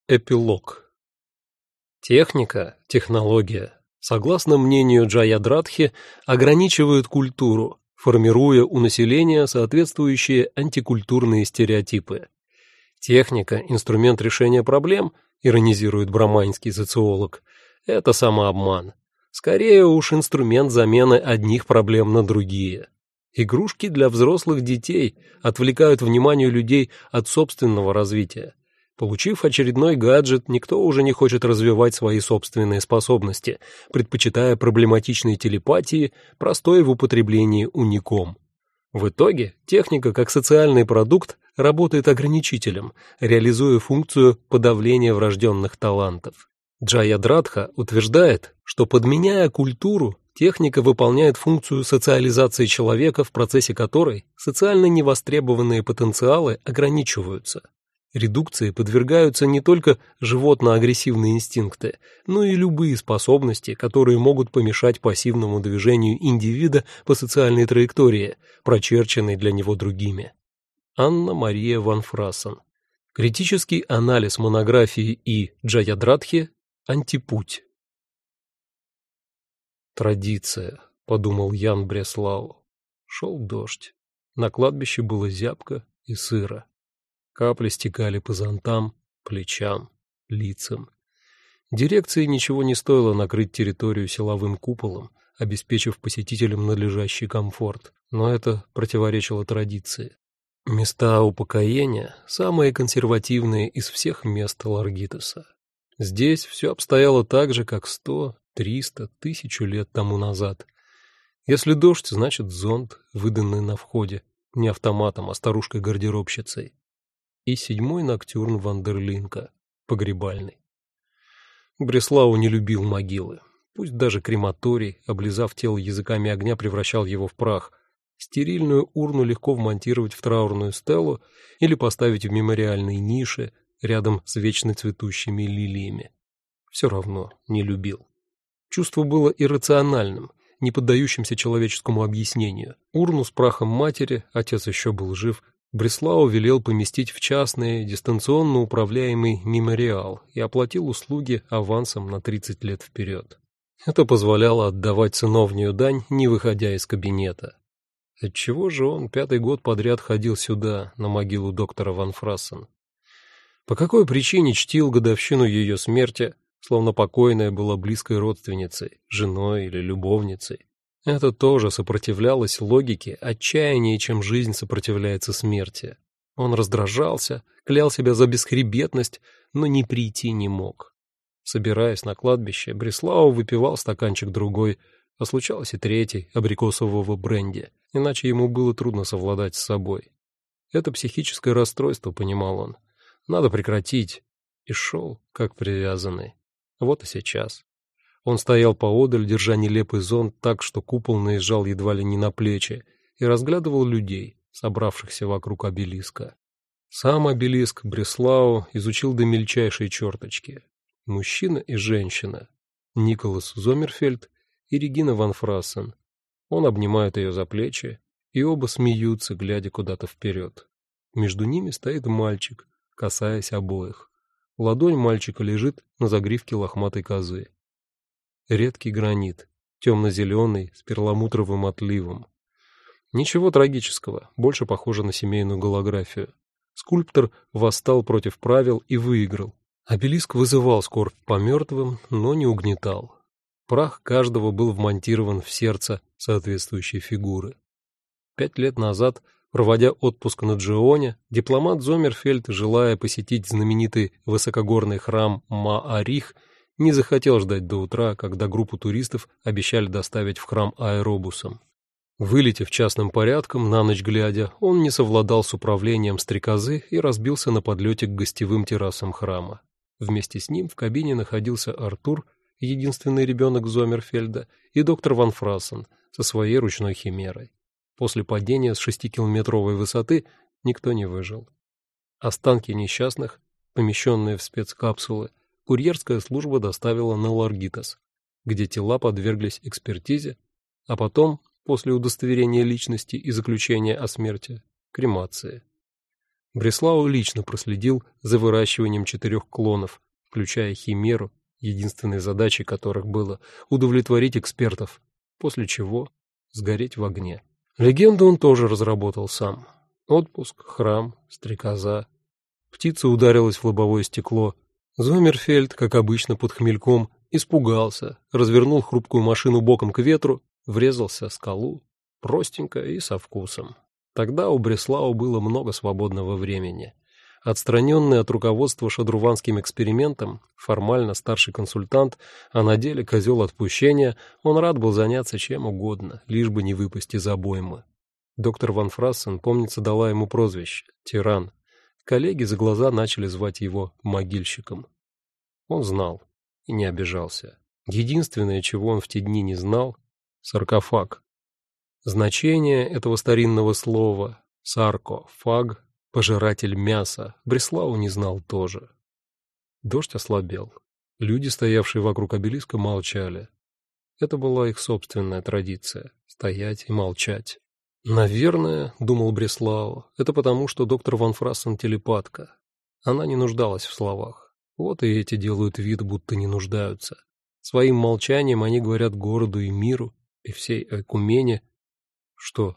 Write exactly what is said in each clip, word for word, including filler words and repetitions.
Эпилог. Техника, технология, согласно мнению Джаядратхи, ограничивают культуру, формируя у населения соответствующие антикультурные стереотипы. Техника – инструмент решения проблем, иронизирует браманский социолог, это самообман. Скорее уж инструмент замены одних проблем на другие. Игрушки для взрослых детей отвлекают внимание людей от собственного развития. Получив очередной гаджет, никто уже не хочет развивать свои собственные способности, предпочитая проблематичной телепатии, простой в употреблении уником. В итоге техника как социальный продукт работает ограничителем, реализуя функцию подавления врожденных талантов. Джаядратха утверждает, что подменяя культуру, техника выполняет функцию социализации человека, в процессе которой социально невостребованные потенциалы ограничиваются. Редукции подвергаются не только животно-агрессивные инстинкты, но и любые способности, которые могут помешать пассивному движению индивида по социальной траектории, прочерченной для него другими. Анна-Мария ван Фрассен. Критический анализ монографии И. Джаядратхи «Антипуть». «Традиция», — подумал Ян Бреслау. Шел дождь. На кладбище было зябко и сыро. Капли стекали по зонтам, плечам, лицам. Дирекции ничего не стоило накрыть территорию силовым куполом, обеспечив посетителям надлежащий комфорт, но это противоречило традиции. Места упокоения – самые консервативные из всех мест Ларгитоса. Здесь все обстояло так же, как сто, триста, тысячу лет тому назад. Если дождь, значит зонт, выданный на входе, не автоматом, а старушкой-гардеробщицей. И седьмой ноктюрн Вандерлинка, погребальный. Бреслау не любил могилы. Пусть даже крематорий, облизав тело языками огня, превращал его в прах. Стерильную урну легко вмонтировать в траурную стелу или поставить в мемориальной нише рядом с вечно цветущими лилиями. Все равно не любил. Чувство было иррациональным, не поддающимся человеческому объяснению. Урну с прахом матери, отец еще был жив, Бреслау велел поместить в частный, дистанционно управляемый мемориал и оплатил услуги авансом на тридцать лет вперед. Это позволяло отдавать сыновнюю дань, не выходя из кабинета. Отчего же он пятый год подряд ходил сюда, на могилу доктора ван Фрассен? По какой причине чтил годовщину ее смерти, словно покойная была близкой родственницей, женой или любовницей? Это тоже сопротивлялось логике отчаяннее, чем жизнь сопротивляется смерти. Он раздражался, клял себя за бесхребетность, но не прийти не мог. Собираясь на кладбище, Бреслау выпивал стаканчик другой, а случалось и третий, абрикосового бренди, иначе ему было трудно совладать с собой. Это психическое расстройство, понимал он. Надо прекратить. И шел, как привязанный. Вот и сейчас. Он стоял поодаль, держа нелепый зонт так, что купол наезжал едва ли не на плечи, и разглядывал людей, собравшихся вокруг обелиска. Сам обелиск Бреслау изучил до мельчайшей черточки. Мужчина и женщина. Николас Зомерфельд и Регина ван Фрассен. Он обнимает ее за плечи, и оба смеются, глядя куда-то вперед. Между ними стоит мальчик, касаясь обоих. Ладонь мальчика лежит на загривке лохматой козы. Редкий гранит, темно-зеленый, с перламутровым отливом. Ничего трагического, больше похоже на семейную голографию. Скульптор восстал против правил и выиграл. Обелиск вызывал скорбь по мертвым, но не угнетал. Прах каждого был вмонтирован в сердце соответствующей фигуры. Пять лет назад, проводя отпуск на Джионе, дипломат Зомерфельд, желая посетить знаменитый высокогорный храм Маарих, не захотел ждать до утра, когда группу туристов обещали доставить в храм аэробусом. Вылетев частным порядком, на ночь глядя, он не совладал с управлением стрекозы и разбился на подлете к гостевым террасам храма. Вместе с ним в кабине находился Артур, единственный ребенок Зомерфельда, и доктор ван Фрассен со своей ручной химерой. После падения с шестикилометровой высоты никто не выжил. Останки несчастных, помещенные в спецкапсулы, курьерская служба доставила на Ларгитос, где тела подверглись экспертизе, а потом, после удостоверения личности и заключения о смерти, кремации. Бреслау лично проследил за выращиванием четырех клонов, включая Химеру, единственной задачей которых было удовлетворить экспертов, после чего сгореть в огне. Легенду он тоже разработал сам. Отпуск, храм, стрекоза. Птица ударилась в лобовое стекло. Зоммерфельд, как обычно под хмельком, испугался, развернул хрупкую машину боком к ветру, врезался в скалу, простенько и со вкусом. Тогда у Бреслау было много свободного времени. Отстраненный от руководства шадруванским экспериментом, формально старший консультант, а на деле козел отпущения, он рад был заняться чем угодно, лишь бы не выпасть из обоймы. Доктор Ван Фрассен, помнится, дала ему прозвище «Тиран». Коллеги за глаза начали звать его «могильщиком». Он знал и не обижался. Единственное, чего он в те дни не знал — саркофаг. Значение этого старинного слова «сарко-фаг» — пожиратель мяса — Бреслау не знал тоже. Дождь ослабел. Люди, стоявшие вокруг обелиска, молчали. Это была их собственная традиция — стоять и молчать. «Наверное, — думал Бреслау, — это потому, что доктор Ван Фрассен телепатка. Она не нуждалась в словах. Вот и эти делают вид, будто не нуждаются. Своим молчанием они говорят городу и миру, и всей Экумене. Что?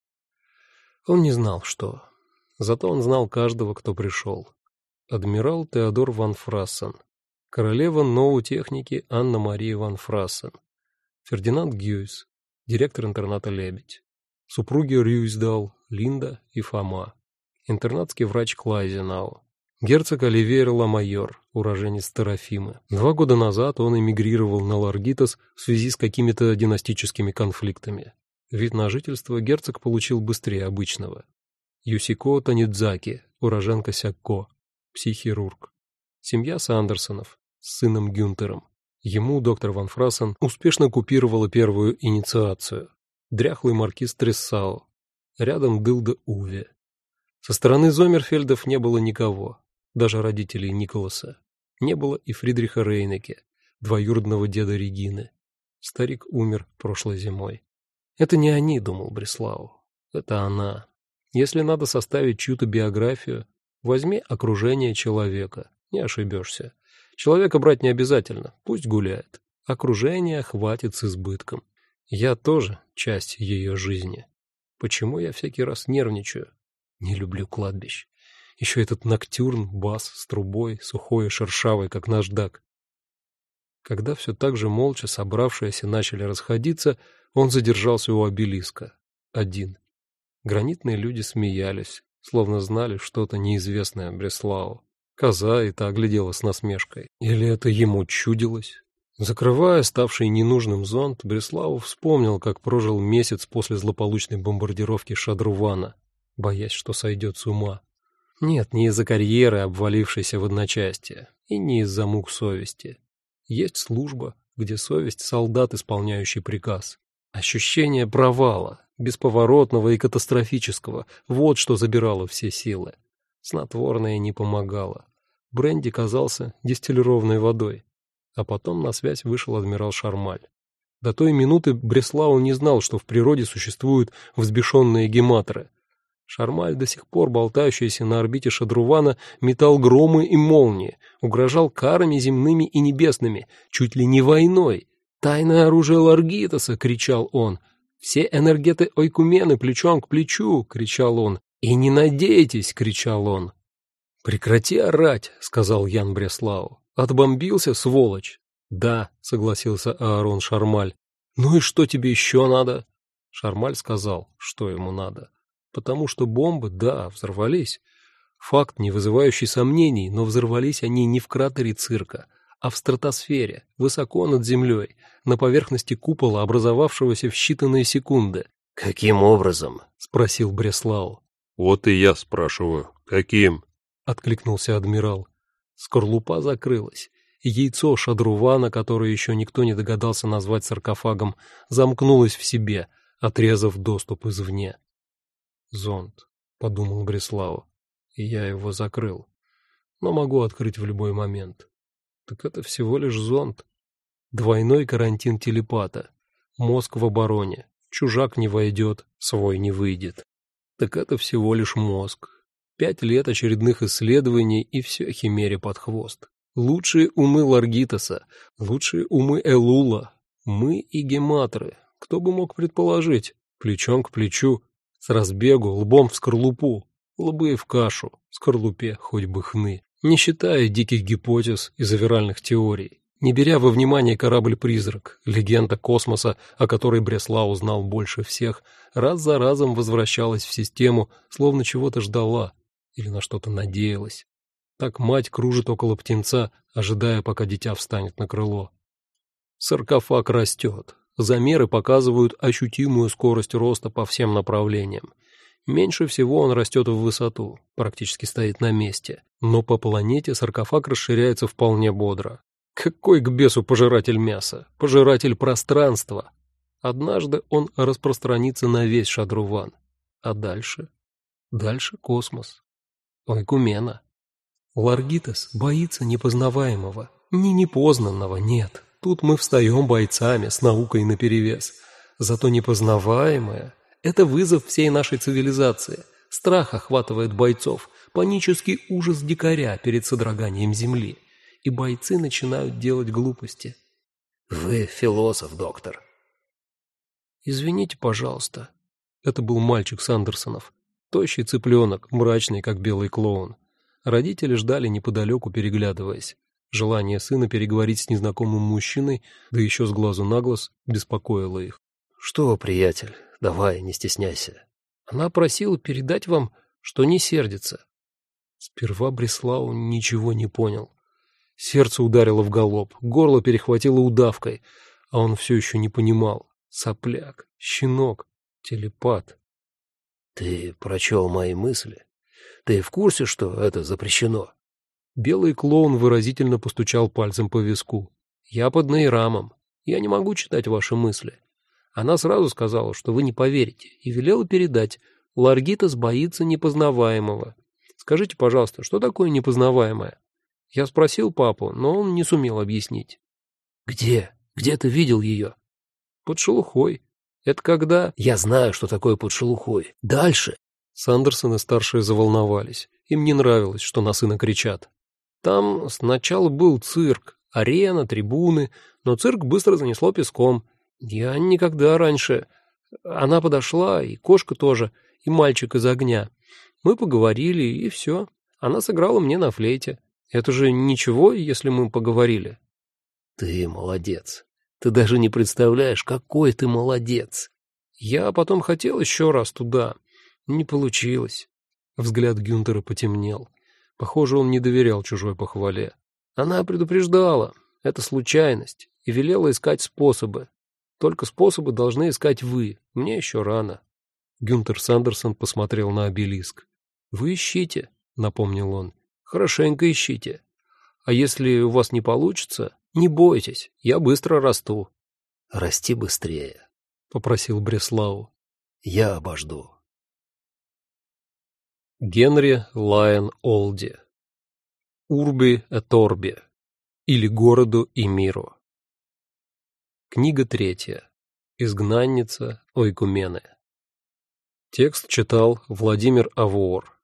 Он не знал, что. Зато он знал каждого, кто пришел. Адмирал Теодор Ван Фрассен, королева ноутехники Анна-Мария Ван Фрассен, Фердинанд Гюйс, директор интерната «Лебедь», супруги Рюйсдал, Линда и Фома, интернатский врач Клайзенау, герцог Оливьер Ла-Майор, уроженец Терафимы. Два года назад он эмигрировал на Ларгитос в связи с какими-то династическими конфликтами. Вид на жительство герцог получил быстрее обычного. Юсико Танидзаки, уроженка Сякко, психирург. Семья Сандерсонов с сыном Гюнтером. Ему доктор Ван Фрассен успешно купировала первую инициацию. Дряхлый маркиз Трессау. Рядом дылда Уве. Со стороны Зоммерфельдов не было никого, даже родителей Николаса. Не было и Фридриха Рейнеке, двоюродного деда Регины. Старик умер прошлой зимой. Это не они, думал Бреслау. Это она. Если надо составить чью-то биографию, возьми окружение человека, не ошибешься. Человека брать не обязательно, пусть гуляет. Окружение хватит с избытком. Я тоже часть ее жизни. Почему я всякий раз нервничаю? Не люблю кладбищ. Еще этот ноктюрн, бас с трубой, сухой и шершавый, как наждак. Когда все так же молча собравшиеся начали расходиться, он задержался у обелиска. Один. Гранитные люди смеялись, словно знали что-то неизвестное Бреслау. Коза и та оглядела с насмешкой. Или это ему чудилось? Закрывая ставший ненужным зонт, Бреслау вспомнил, как прожил месяц после злополучной бомбардировки Шадрувана, боясь, что сойдет с ума. Нет, не из-за карьеры, обвалившейся в одночасье, и не из-за мук совести. Есть служба, где совесть — солдат, исполняющий приказ. Ощущение провала, бесповоротного и катастрофического, вот что забирало все силы. Снотворное не помогало. Бренди казался дистиллированной водой. А потом на связь вышел адмирал Шармаль. До той минуты Бреслау не знал, что в природе существуют взбешенные гематоры. Шармаль, до сих пор болтающийся на орбите Шадрувана, метал громы и молнии, угрожал карами земными и небесными, чуть ли не войной. «Тайное оружие Ларгитоса!» — кричал он. «Все энергеты Ойкумены плечом к плечу!» — кричал он. «И не надейтесь!» — кричал он. «Прекрати орать!» — сказал Ян Бреслау. «Отбомбился, сволочь!» «Да», — согласился Аарон Шармаль. «Ну и что тебе еще надо?» Шармаль сказал, что ему надо. Потому что бомбы, да, взорвались. Факт, не вызывающий сомнений, но взорвались они не в кратере цирка, а в стратосфере, высоко над землей, на поверхности купола, образовавшегося в считанные секунды. «Каким образом?» — спросил Бреслау. «Вот и я спрашиваю, каким?» — откликнулся адмирал. Скорлупа закрылась. Яйцо Шадрувана, которое еще никто не догадался назвать саркофагом, замкнулось в себе, отрезав доступ извне. «Зонд», — подумал Бреслау, — и я его закрыл, но могу открыть в любой момент. Так это всего лишь зонд. Двойной карантин телепата. Мозг в обороне. Чужак не войдет, свой не выйдет. Так это всего лишь мозг. Пять лет очередных исследований, и все химере под хвост. Лучшие умы Ларгитоса, лучшие умы Элула, мы и Гематры. Кто бы мог предположить? Плечом к плечу, с разбегу, лбом в скорлупу, лбы в кашу, скорлупе хоть бы хны. Не считая диких гипотез и завиральных теорий, не беря во внимание корабль-призрак, легенда космоса, о которой Бреслау знал больше всех, раз за разом возвращалась в систему, словно чего-то ждала или на что-то надеялась. Так мать кружит около птенца, ожидая, пока дитя встанет на крыло. Саркофаг растет. Замеры показывают ощутимую скорость роста по всем направлениям. Меньше всего он растет в высоту, практически стоит на месте, но по планете саркофаг расширяется вполне бодро. Какой к бесу пожиратель мяса, пожиратель пространства? Однажды он распространится на весь Шадруван. А дальше? Дальше космос. Ойкумена. Ларгитос боится непознаваемого, не непознанного, нет. Тут мы встаем бойцами с наукой наперевес. Зато непознаваемое — это вызов всей нашей цивилизации. Страх охватывает бойцов, панический ужас дикаря перед содроганием земли. И бойцы начинают делать глупости. Вы философ, доктор. Извините, пожалуйста. Это был мальчик Сандерсонов. Тощий цыпленок, мрачный, как белый клоун. Родители ждали неподалеку, переглядываясь. Желание сына переговорить с незнакомым мужчиной, да еще с глазу на глаз, беспокоило их. «Что, приятель, давай, не стесняйся». Она просила передать вам, что не сердится. Сперва Бреслау ничего не понял. Сердце ударило в галоп, горло перехватило удавкой, а он все еще не понимал. Сопляк, щенок, телепат. «Ты прочел мои мысли? Ты в курсе, что это запрещено?» Белый клоун выразительно постучал пальцем по виску. «Я под Нейрамом. Я не могу читать ваши мысли. Она сразу сказала, что вы не поверите, и велела передать. Ларгитос боится непознаваемого. Скажите, пожалуйста, что такое непознаваемое?» Я спросил папу, но он не сумел объяснить. «Где? Где ты видел ее?» «Под шелухой. Это когда...» «Я знаю, что такое под шелухой. Дальше!» Сандерсоны-старшие заволновались. Им не нравилось, что на сына кричат. Там сначала был цирк, арена, трибуны, но цирк быстро занесло песком. Я никогда раньше... Она подошла, и кошка тоже, и мальчик из огня. Мы поговорили, и все. Она сыграла мне на флейте. Это же ничего, если мы поговорили. Ты молодец. Ты даже не представляешь, какой ты молодец. Я потом хотел еще раз туда. Не получилось. Взгляд Гюнтера потемнел. Похоже, он не доверял чужой похвале. Она предупреждала. Это случайность. И велела искать способы. Только способы должны искать вы. Мне еще рано. Гюнтер Сандерсон посмотрел на обелиск. «Вы ищите», — напомнил он. «Хорошенько ищите. А если у вас не получится, не бойтесь, я быстро расту». «Расти быстрее», — попросил Бреслау. «Я обожду». Генри Лайон Олди. Урби et Orbi. Или Городу и миру. Книга третья. Изгнанница Ойкумены. Текст читал Владимир Авуор.